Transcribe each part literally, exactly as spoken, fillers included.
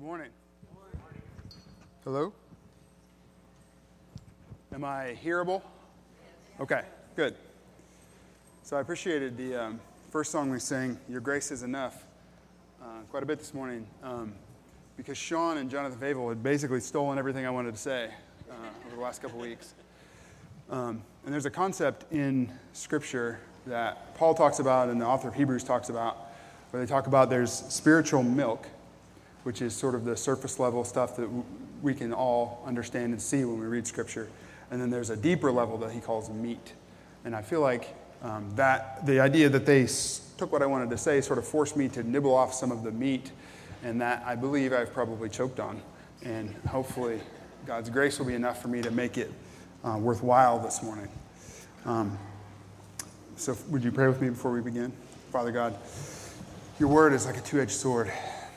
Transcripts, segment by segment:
Good morning. Hello? Am I hearable? Okay, good. So I appreciated the um, first song we sang, Your Grace is Enough, uh, quite a bit this morning, um, because Sean and Jonathan Favel had basically stolen everything I wanted to say uh, over the last couple weeks. Um, and there's a concept in Scripture that Paul talks about and the author of Hebrews talks about, where they talk about there's spiritual milk, which is sort of the surface level stuff that w- we can all understand and see when we read Scripture. And then there's a deeper level that he calls meat. And I feel like um, that the idea that they s- took what I wanted to say sort of forced me to nibble off some of the meat, and that I believe I've probably choked on. And hopefully God's grace will be enough for me to make it uh, worthwhile this morning. Um, so would you pray with me before we begin? Father God, your word is like a two-edged sword.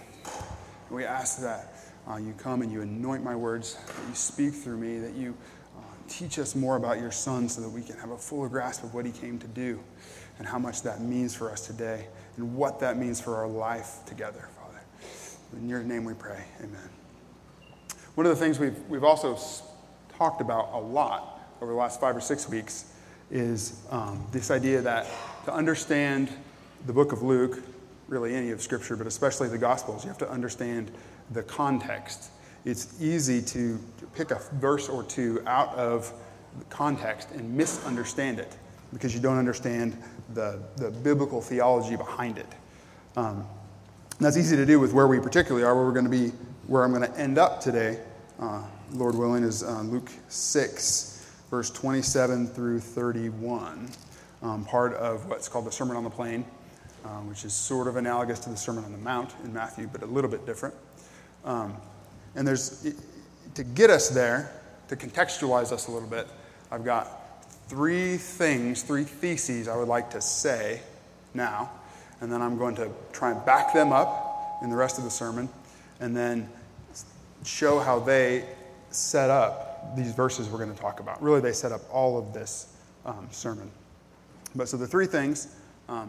We ask that uh, you come and you anoint my words, that you speak through me, that you uh, teach us more about your Son so that we can have a fuller grasp of what he came to do and how much that means for us today and what that means for our life together, Father. In your name we pray, amen. One of the things we've, we've also talked about a lot over the last five or six weeks is um, this idea that to understand the book of Luke, really any of Scripture, but especially the Gospels, you have to understand the context. It's easy to pick a verse or two out of the context and misunderstand it because you don't understand the, the biblical theology behind it. Um, that's easy to do with where we particularly are, where we're going to be, where I'm going to end up today, uh, Lord willing, is uh, Luke six, verse twenty-seven through thirty-one, um, part of what's called the Sermon on the Plain. Uh, which is sort of analogous to the Sermon on the Mount in Matthew, but a little bit different. Um, and there's, to get us there, to contextualize us a little bit, I've got three things, three theses I would like to say now, and then I'm going to try and back them up in the rest of the sermon, and then show how they set up these verses we're going to talk about. Really, they set up all of this um, sermon. But so the three things... Um,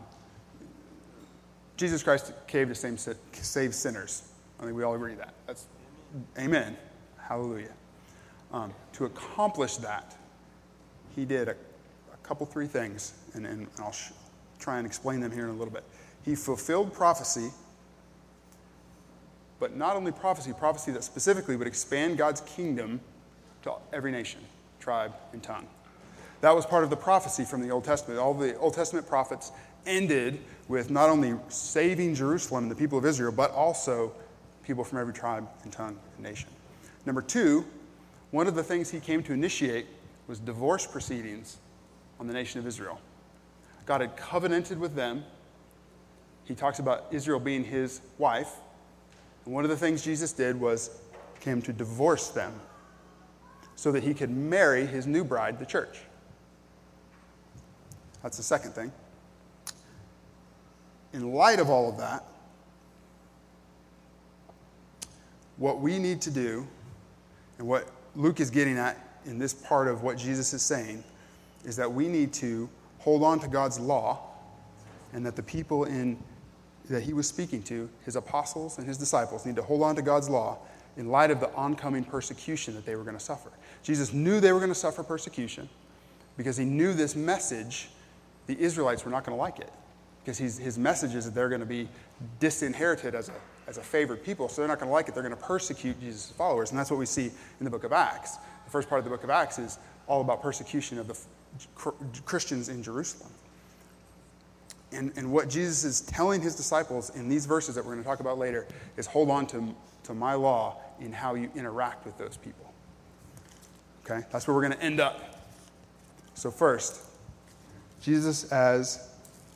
Jesus Christ came to save sinners. I think we all agree that. That's amen. Hallelujah. Um, to accomplish that, he did a, a couple, three things, and, and I'll sh- try and explain them here in a little bit. He fulfilled prophecy, but not only prophecy, prophecy that specifically would expand God's kingdom to every nation, tribe, and tongue. That was part of the prophecy from the Old Testament. All the Old Testament prophets ended with not only saving Jerusalem and the people of Israel, but also people from every tribe and tongue and nation. Number two, one of the things he came to initiate was divorce proceedings on the nation of Israel. God had covenanted with them. He talks about Israel being his wife. And one of the things Jesus did was came to divorce them so that he could marry his new bride, the church. That's the second thing. In light of all of that, what we need to do, and what Luke is getting at in this part of what Jesus is saying, is that we need to hold on to God's law, and that the people in that he was speaking to, his apostles and his disciples, need to hold on to God's law in light of the oncoming persecution that they were going to suffer. Jesus knew they were going to suffer persecution because he knew this message, the Israelites were not going to like it. Because he's, his message is that they're going to be disinherited as a, as a favored people, so they're not going to like it. They're going to persecute Jesus' followers, and that's what we see in the book of Acts. The first part of the book of Acts is all about persecution of the Christians in Jerusalem. And, and what Jesus is telling his disciples in these verses that we're going to talk about later is hold on to, to my law in how you interact with those people. Okay? That's where we're going to end up. So first, Jesus as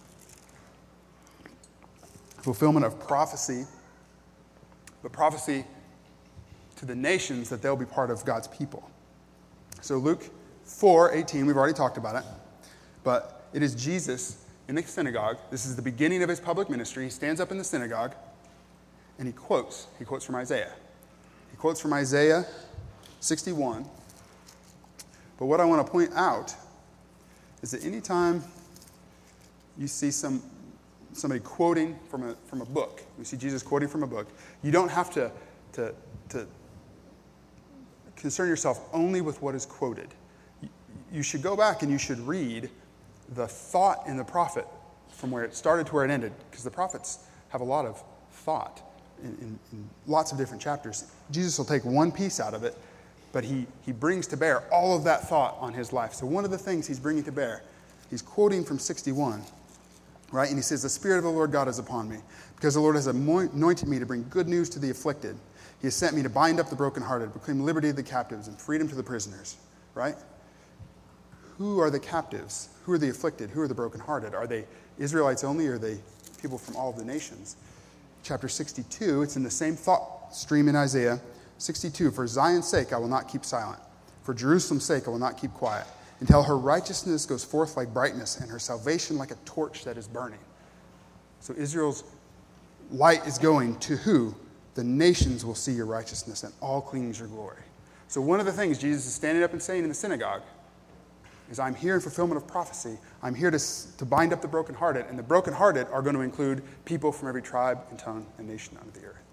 fulfillment of prophecy, but prophecy to the nations that they'll be part of God's people. So Luke four eighteen, we've already talked about it, but it is Jesus in the synagogue. This is the beginning of his public ministry. He stands up in the synagogue and he quotes. He quotes from Isaiah. He quotes from Isaiah sixty-one. But what I want to point out is that anytime you see some somebody quoting from a from a book, you see Jesus quoting from a book, you don't have to to, to concern yourself only with what is quoted. You should go back and you should read the thought in the prophet from where it started to where it ended, because the prophets have a lot of thought in, in, in lots of different chapters. Jesus will take one piece out of it, but he, he brings to bear all of that thought on his life. So one of the things he's bringing to bear, he's quoting from sixty-one, right? And he says, the Spirit of the Lord God is upon me, because the Lord has anointed me to bring good news to the afflicted. He has sent me to bind up the brokenhearted, proclaim liberty to the captives, and freedom to the prisoners, right? Who are the captives? Who are the afflicted? Who are the brokenhearted? Are they Israelites only, or are they people from all of the nations? Chapter sixty-two, it's in the same thought stream in Isaiah. sixty-two, for Zion's sake I will not keep silent. For Jerusalem's sake I will not keep quiet, until her righteousness goes forth like brightness, and her salvation like a torch that is burning. So Israel's light is going to who? The nations will see your righteousness, and all kings your glory. So one of the things Jesus is standing up and saying in the synagogue is, I'm here in fulfillment of prophecy. I'm here to, to bind up the brokenhearted, and the brokenhearted are going to include people from every tribe and tongue and nation under the earth.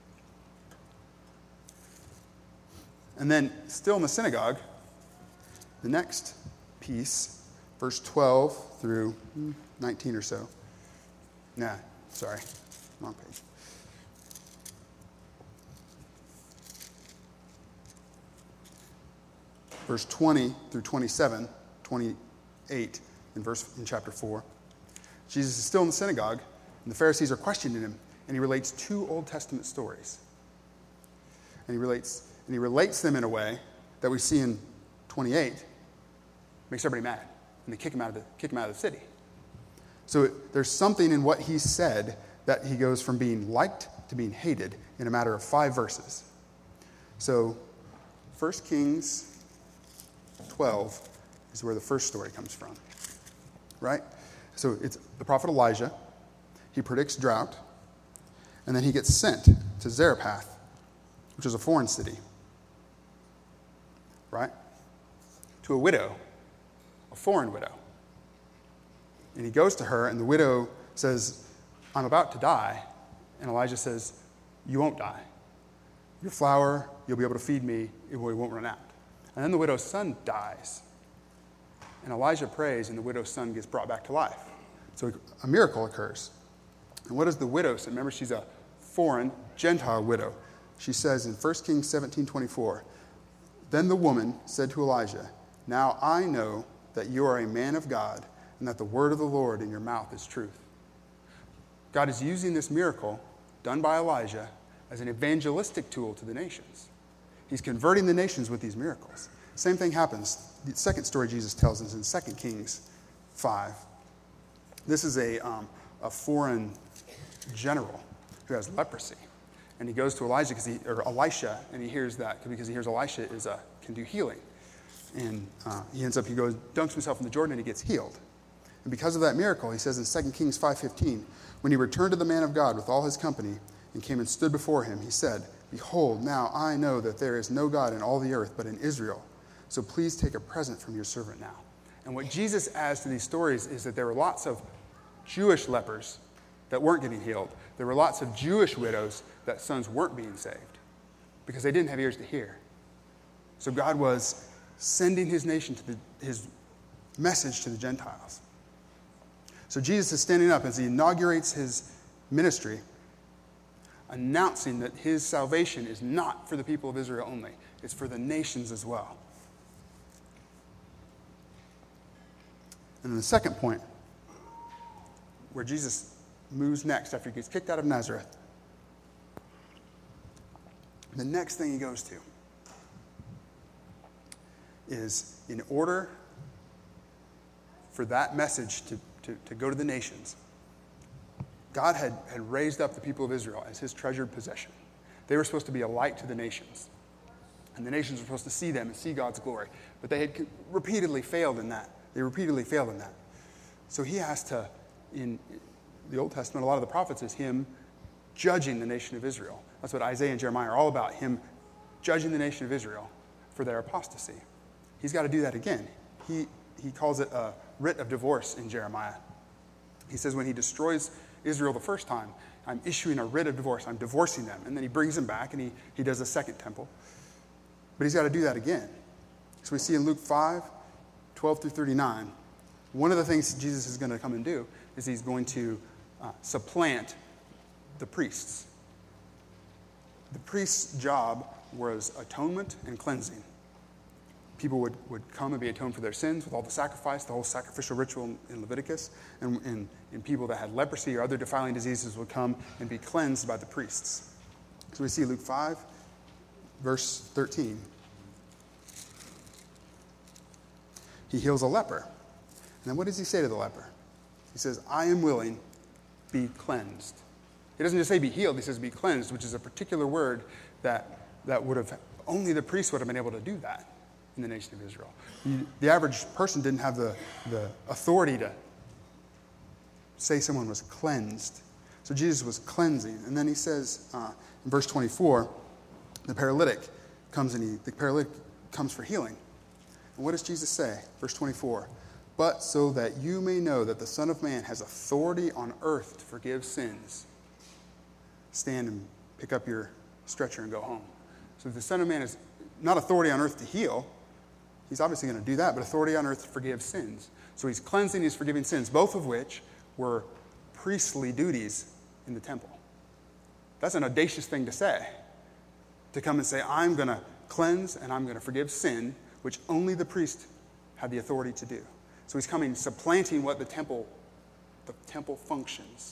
And then, still in the synagogue, the next piece, verse twelve through nineteen or so. Nah, sorry, wrong page. Verse twenty through twenty-seven, twenty-eight in verse in chapter four. Jesus is still in the synagogue, and the Pharisees are questioning him, and he relates two Old Testament stories. And he relates and he relates them in a way that we see in twenty-eight, makes everybody mad, and they kick him out of the kick him out of the city. So it, there's something in what he said that he goes from being liked to being hated in a matter of five verses. So First Kings twelve is where the first story comes from, right? So it's the prophet Elijah. He predicts drought, and then he gets sent to Zarephath, which is a foreign city, right? To a widow, a foreign widow. And he goes to her, and the widow says, I'm about to die. And Elijah says, you won't die. Your flour, you'll be able to feed me, it won't run out. And then the widow's son dies. And Elijah prays, and the widow's son gets brought back to life. So a miracle occurs. And what does the widow say? Remember, she's a foreign, Gentile widow. She says in First Kings seventeen twenty-four, then the woman said to Elijah, now I know that you are a man of God, and that the word of the Lord in your mouth is truth. God is using this miracle done by Elijah as an evangelistic tool to the nations. He's converting the nations with these miracles. Same thing happens. The second story Jesus tells us in Second Kings five. This is a, um, a foreign general who has leprosy. And he goes to Elijah, because he, or Elisha, and he hears that because he hears Elisha is a, can do healing. And uh, he ends up, he goes, dunks himself in the Jordan, and he gets healed. And because of that miracle, he says in Second Kings five fifteen, when he returned to the man of God with all his company and came and stood before him, he said, behold, now I know that there is no God in all the earth but in Israel. So please take a present from your servant now. And what Jesus adds to these stories is that there were lots of Jewish lepers that weren't getting healed. There were lots of Jewish widows that sons weren't being saved because they didn't have ears to hear. So God was sending his nation to the, his message to the Gentiles. So Jesus is standing up as he inaugurates his ministry, announcing that his salvation is not for the people of Israel only. It's for the nations as well. And then the second point, where Jesus moves next after he gets kicked out of Nazareth, the next thing he goes to is, in order for that message to, to, to go to the nations, God had, had raised up the people of Israel as his treasured possession. They were supposed to be a light to the nations. And the nations were supposed to see them and see God's glory. But they had repeatedly failed in that. They repeatedly failed in that. So he has to, in the Old Testament, a lot of the prophets is him judging the nation of Israel. That's what Isaiah and Jeremiah are all about, him judging the nation of Israel for their apostasy. He's got to do that again. He, he calls it a writ of divorce in Jeremiah. He says when he destroys Israel the first time, I'm issuing a writ of divorce. I'm divorcing them. And then he brings them back, and he, he does a second temple. But he's got to do that again. So we see in Luke five, twelve through thirty-nine, one of the things Jesus is going to come and do is he's going to uh, supplant the priests. The priest's job was atonement and cleansing. People would, would come and be atoned for their sins with all the sacrifice, the whole sacrificial ritual in Leviticus. And, and, and people that had leprosy or other defiling diseases would come and be cleansed by the priests. So we see Luke five, verse thirteen. He heals a leper. And then what does he say to the leper? He says, I am willing, be cleansed. He doesn't just say be healed, he says be cleansed, which is a particular word that, that would have, only the priest would have been able to do that in the nation of Israel. The average person didn't have the, the authority to say someone was cleansed. So Jesus was cleansing. And then he says uh, in verse twenty-four, the paralytic comes and he, the paralytic comes for healing. And what does Jesus say? Verse twenty-four, but so that you may know that the Son of Man has authority on earth to forgive sins, stand and pick up your stretcher and go home. So the Son of Man is not authority on earth to heal. He's obviously going to do that, but authority on earth to forgive sins. So he's cleansing, he's forgiving sins, both of which were priestly duties in the temple. That's an audacious thing to say, to come and say, I'm going to cleanse and I'm going to forgive sin, which only the priest had the authority to do. So he's coming, supplanting what the temple, the temple functions.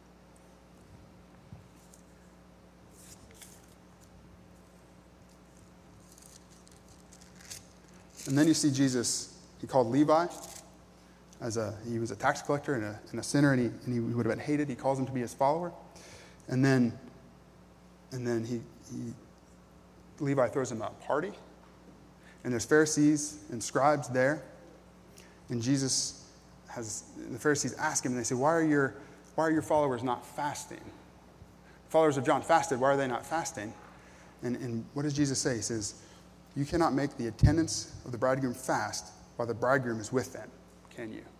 And then you see Jesus, he called Levi, as a he was a tax collector and a, and a sinner, and, he, and he would have been hated. He calls him to be his follower. And then, and then he, he Levi throws him a party. And there's Pharisees and scribes there. And Jesus has, the Pharisees ask him, and they say, why are your, why are your followers not fasting? Followers of John fasted, why are they not fasting? And, and what does Jesus say? He says, you cannot make the attendants of the bridegroom fast while the bridegroom is with them, can you?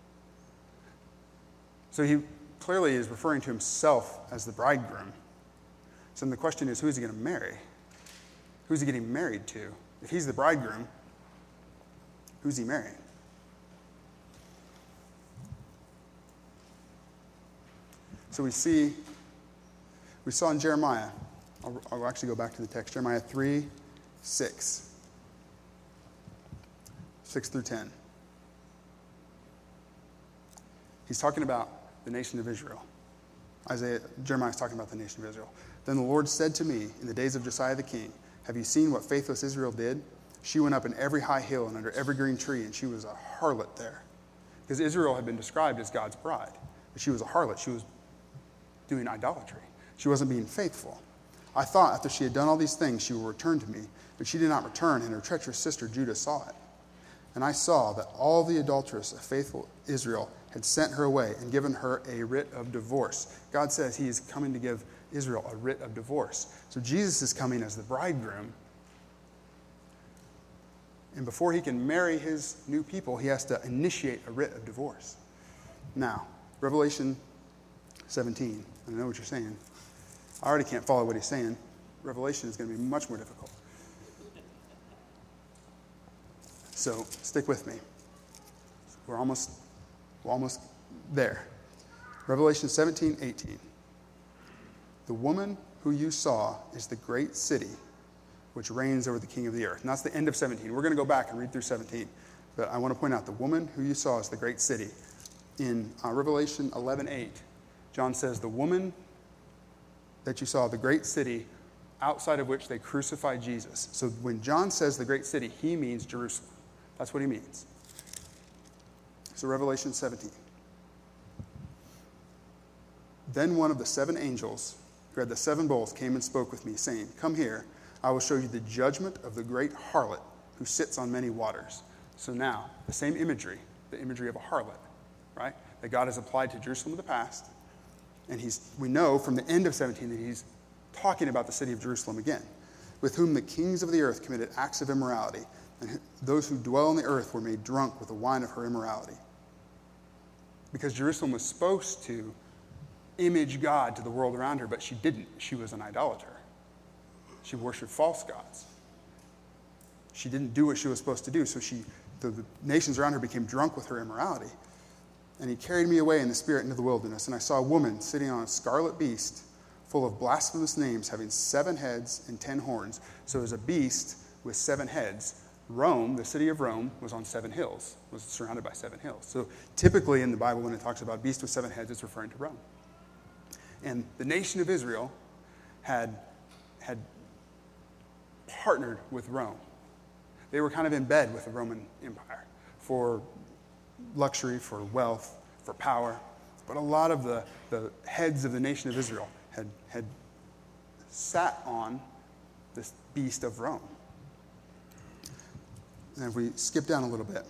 So he clearly is referring to himself as the bridegroom. So then the question is, who is he going to marry? Who's he getting married to? If he's the bridegroom, who's he marrying? So we see, we saw in Jeremiah, I'll, I'll actually go back to the text, Jeremiah three, six. six through ten. He's talking about the nation of Israel. Isaiah, Jeremiah is talking about the nation of Israel. Then the Lord said to me in the days of Josiah the king, have you seen what faithless Israel did? She went up in every high hill and under every green tree, and she was a harlot there. Because Israel had been described as God's bride. But she was a harlot. She was doing idolatry. She wasn't being faithful. I thought after she had done all these things, she would return to me. But she did not return, and her treacherous sister Judah saw it. And I saw that all the adulteress of faithful Israel had sent her away and given her a writ of divorce. God says he is coming to give Israel a writ of divorce. So Jesus is coming as the bridegroom. And before he can marry his new people, he has to initiate a writ of divorce. Now, Revelation seventeen. I know what you're saying. I already can't follow what he's saying. Revelation is going to be much more difficult. So stick with me. We're almost, we're almost there. Revelation seventeen, eighteen. The woman who you saw is the great city which reigns over the king of the earth. And that's the end of seventeen. We're going to go back and read through seventeen. But I want to point out the woman who you saw is the great city. In uh, Revelation eleven, eight, John says, the woman that you saw, the great city, outside of which they crucified Jesus. So when John says the great city, he means Jerusalem. That's what he means. So Revelation seventeen. Then one of the seven angels who had the seven bowls came and spoke with me, saying, come here, I will show you the judgment of the great harlot who sits on many waters. So now, the same imagery, the imagery of a harlot, right, that God has applied to Jerusalem of the past. And he's, we know from the end of seventeen that he's talking about the city of Jerusalem again, with whom the kings of the earth committed acts of immorality, and those who dwell on the earth were made drunk with the wine of her immorality. Because Jerusalem was supposed to image God to the world around her, but she didn't. She was an idolater. She worshiped false gods. She didn't do what she was supposed to do, so she, the, the nations around her became drunk with her immorality. And he carried me away in the spirit into the wilderness, and I saw a woman sitting on a scarlet beast full of blasphemous names, having seven heads and ten horns. So it was a beast with seven heads. Rome, the city of Rome, was on seven hills, was surrounded by seven hills. So typically in the Bible, when it talks about beast with seven heads, it's referring to Rome. And the nation of Israel had, had partnered with Rome. They were kind of in bed with the Roman Empire for luxury, for wealth, for power. But a lot of the, the heads of the nation of Israel had, had sat on this beast of Rome. And if we skip down a little bit,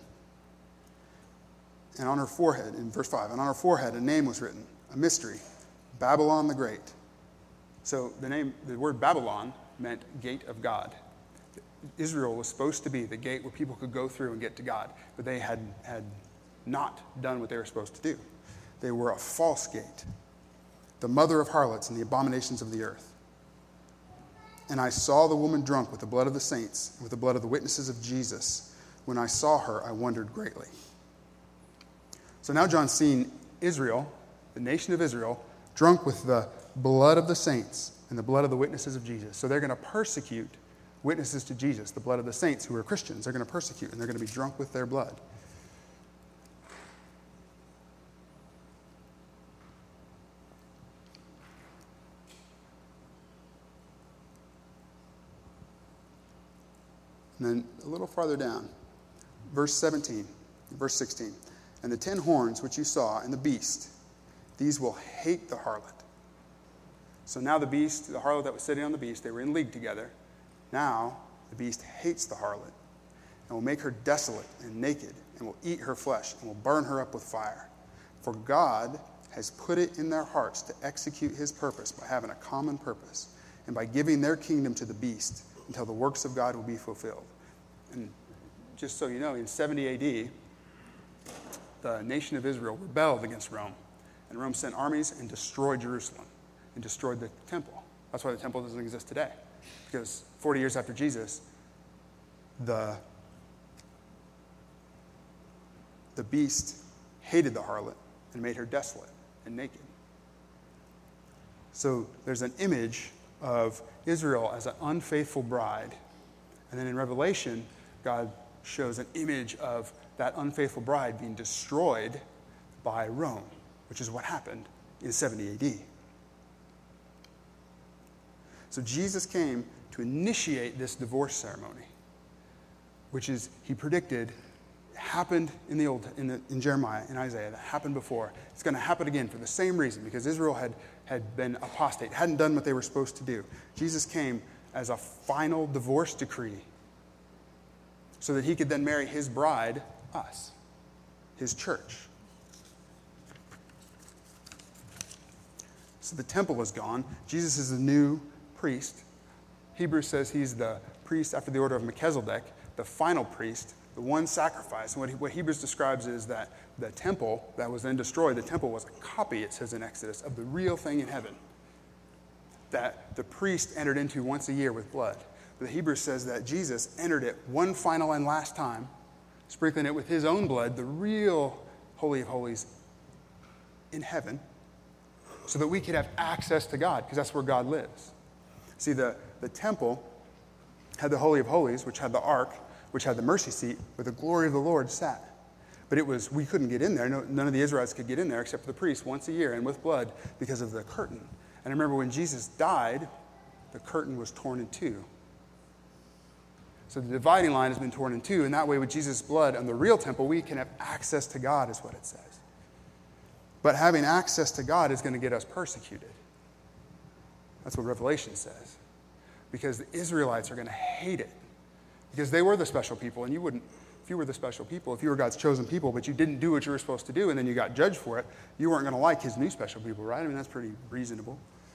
and on her forehead, in verse five, and on her forehead a name was written, a mystery, Babylon the Great. So the name, the word Babylon meant gate of God. Israel was supposed to be the gate where people could go through and get to God, but they had, had not done what they were supposed to do. They were a false gate, the mother of harlots and the abominations of the earth. And I saw the woman drunk with the blood of the saints, with the blood of the witnesses of Jesus. When I saw her, I wondered greatly. So now John's seen Israel, the nation of Israel, drunk with the blood of the saints and the blood of the witnesses of Jesus. So they're going to persecute witnesses to Jesus, the blood of the saints who are Christians. They're going to persecute, and they're going to be drunk with their blood. And then a little farther down, verse seventeen, verse sixteen. And the ten horns which you saw in the beast, these will hate the harlot. So now the beast, the harlot that was sitting on the beast, they were in league together. Now the beast hates the harlot and will make her desolate and naked and will eat her flesh and will burn her up with fire. For God has put it in their hearts to execute his purpose by having a common purpose and by giving their kingdom to the beast, until the works of God will be fulfilled. And just so you know, in seventy A D, the nation of Israel rebelled against Rome. And Rome sent armies and destroyed Jerusalem and destroyed the temple. That's why the temple doesn't exist today. Because forty years after Jesus, the, the beast hated the harlot and made her desolate and naked. So there's an image of Israel as an unfaithful bride. And then in Revelation, God shows an image of that unfaithful bride being destroyed by Rome, which is what happened in seventy A D. So Jesus came to initiate this divorce ceremony, which is, he predicted, happened in the old in, the, in Jeremiah and Isaiah, that happened before. It's going to happen again for the same reason, because Israel had, had been apostate, hadn't done what they were supposed to do. Jesus came as a final divorce decree so that he could then marry his bride, us, his church. So the temple is gone. Jesus is the new priest. Hebrews says he's the priest after the order of Melchizedek, the final priest, the one sacrifice. And what, he, what Hebrews describes is that the temple that was then destroyed, the temple was a copy, it says in Exodus, of the real thing in heaven that the priest entered into once a year with blood. But the Hebrews says that Jesus entered it one final and last time, sprinkling it with his own blood, the real Holy of Holies in heaven, so that we could have access to God, because that's where God lives. See, the, the temple had the Holy of Holies, which had the ark, which had the mercy seat, where the glory of the Lord sat. But it was, we couldn't get in there. No, none of the Israelites could get in there except for the priest once a year and with blood because of the curtain. And I remember when Jesus died, the curtain was torn in two. So the dividing line has been torn in two, and that way with Jesus' blood and the real temple, we can have access to God, is what it says. But having access to God is going to get us persecuted. That's what Revelation says. Because the Israelites are going to hate it. Because they were the special people, and you wouldn't, if you were the special people, if you were God's chosen people, but you didn't do what you were supposed to do, and then you got judged for it, you weren't going to like his new special people, right? I mean, that's pretty reasonable.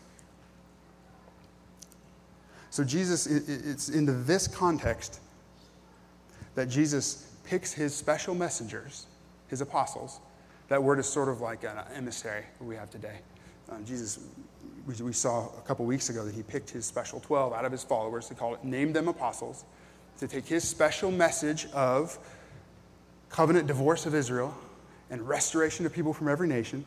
So Jesus, it's into this context that Jesus picks his special messengers, his apostles. That word is sort of like an emissary that we have today. Um, Jesus, we, we saw a couple weeks ago that he picked his special twelve out of his followers to call it, named them apostles, to take his special message of covenant divorce of Israel and restoration of people from every nation.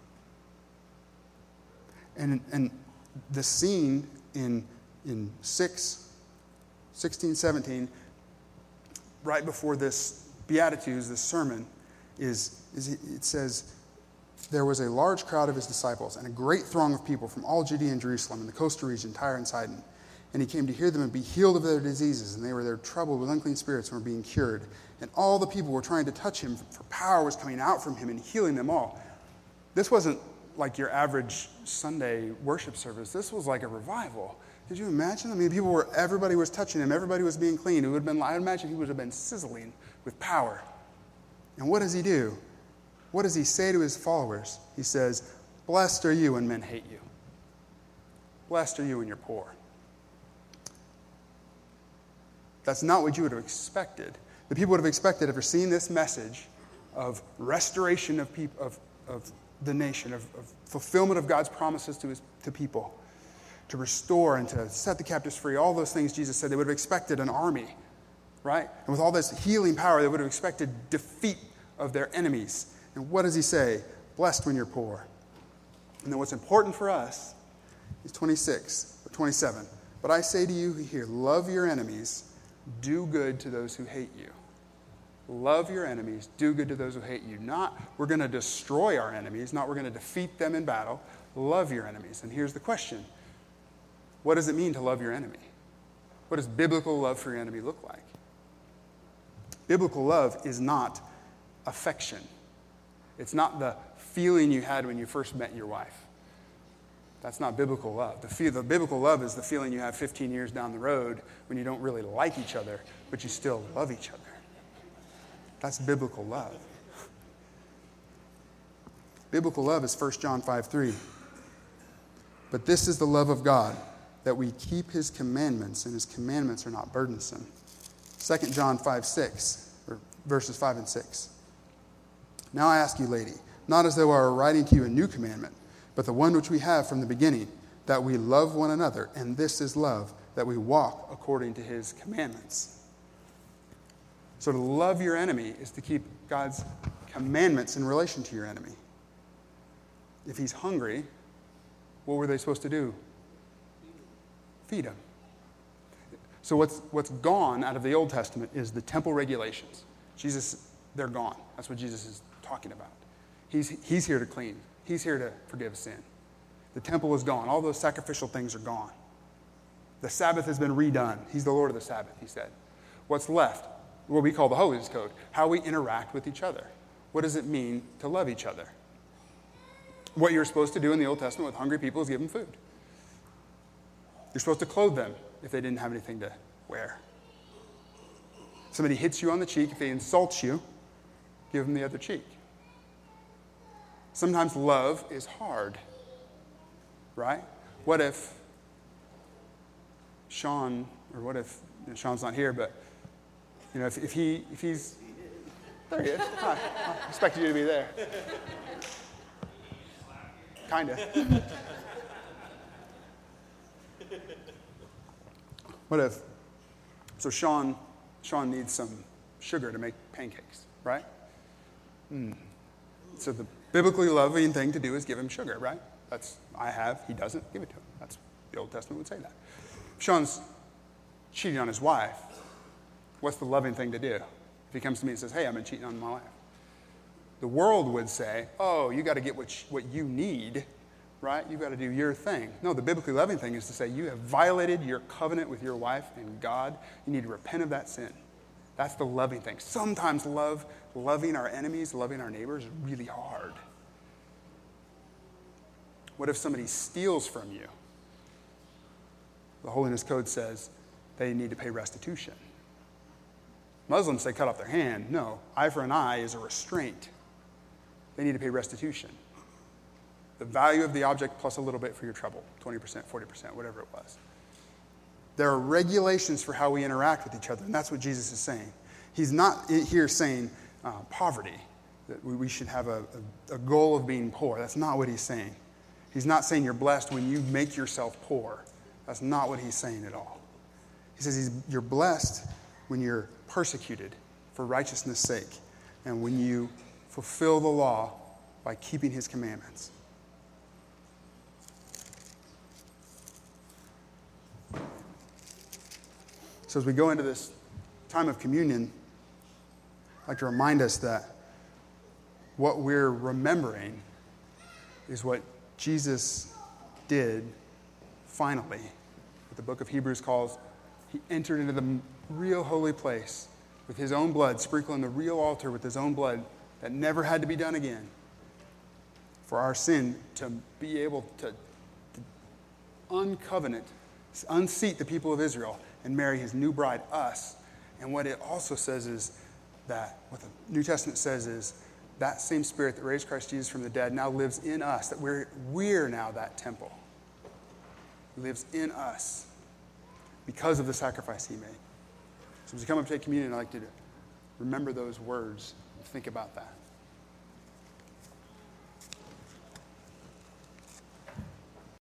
And, and the scene in, in six, sixteen, seventeen, right before this Beatitudes, this sermon, is, is it says, there was a large crowd of his disciples and a great throng of people from all Judea and Jerusalem and the coastal region, Tyre and Sidon. And he came to hear them and be healed of their diseases. And they were there troubled with unclean spirits and were being cured. And all the people were trying to touch him, for power was coming out from him and healing them all. This wasn't like your average Sunday worship service. This was like a revival. Did you imagine? I mean, people were, everybody was touching him. Everybody was being clean. It would have been, I imagine he would have been sizzling with power. And what does he do? What does he say to his followers? He says, blessed are you when men hate you. Blessed are you when you're poor. That's not what you would have expected. The people would have expected, after seeing this message of restoration of, peop- of, of the nation, of, of fulfillment of God's promises to his to people, to restore and to set the captives free, all those things Jesus said, they would have expected an army, right? And with all this healing power, they would have expected defeat of their enemies. And what does he say? Blessed when you're poor. And then what's important for us is twenty-six or twenty-seven. But I say to you here, love your enemies, do good to those who hate you. Love your enemies, do good to those who hate you. Not we're going to destroy our enemies, not we're going to defeat them in battle. Love your enemies. And here's the question. What does it mean to love your enemy? What does biblical love for your enemy look like? Biblical love is not affection. It's not the feeling you had when you first met your wife. That's not biblical love. The, feel, the biblical love is the feeling you have fifteen years down the road when you don't really like each other, but you still love each other. That's biblical love. Biblical love is First John five three. But this is the love of God, that we keep his commandments, and his commandments are not burdensome. Second John five six, or verses five and six. Now I ask you, lady, not as though I were writing to you a new commandment, but the one which we have from the beginning, that we love one another, and this is love, that we walk according to his commandments. So to love your enemy is to keep God's commandments in relation to your enemy. If he's hungry, what were they supposed to do? Feed him. So what's what's gone out of the Old Testament is the temple regulations. Jesus, they're gone. That's what Jesus is talking about. He's, he's here to clean. He's here to forgive sin. The temple is gone. All those sacrificial things are gone. The Sabbath has been redone. He's the Lord of the Sabbath, he said. What's left? What we call the Holiness Code. How we interact with each other. What does it mean to love each other? What you're supposed to do in the Old Testament with hungry people is give them food. You're supposed to clothe them if they didn't have anything to wear. If somebody hits you on the cheek, if they insult you, give them the other cheek. Sometimes love is hard, right? What if Sean, or what if, you know, Sean's not here, but you know, if, if he if he's there he is. Hi. I expected you to be there. Kinda. What if so Sean Sean needs some sugar to make pancakes, right? Mm. So the biblically loving thing to do is give him sugar, right? That's I have, he doesn't, give it to him. That's the Old Testament would say that. If Sean's cheating on his wife, what's the loving thing to do? If he comes to me and says, hey, I've been cheating on my wife. The world would say, oh, you got to get what, sh- what you need, right? You've got to do your thing. No, the biblically loving thing is to say you have violated your covenant with your wife and God. You need to repent of that sin. That's the loving thing. Sometimes love, loving our enemies, loving our neighbors is really hard. What if somebody steals from you? The Holiness Code says they need to pay restitution. Muslims say cut off their hand. No, eye for an eye is a restraint. They need to pay restitution. The value of the object plus a little bit for your trouble, twenty percent, forty percent, whatever it was. There are regulations for how we interact with each other, and that's what Jesus is saying. He's not here saying uh, poverty, that we should have a, a, a goal of being poor. That's not what he's saying. He's not saying you're blessed when you make yourself poor. That's not what he's saying at all. He says he's, you're blessed when you're persecuted for righteousness' sake and when you fulfill the law by keeping his commandments. So as we go into this time of communion, I'd like to remind us that what we're remembering is what Jesus did finally, what the book of Hebrews calls, he entered into the real holy place with his own blood, sprinkling the real altar with his own blood that never had to be done again for our sin to be able to, to uncovenant, unseat the people of Israel and marry his new bride, us. And what it also says is that, what the New Testament says is, that same Spirit that raised Christ Jesus from the dead now lives in us, that we're, we're now that temple. He lives in us because of the sacrifice he made. So as you come up to take communion, I'd like you to remember those words and think about that.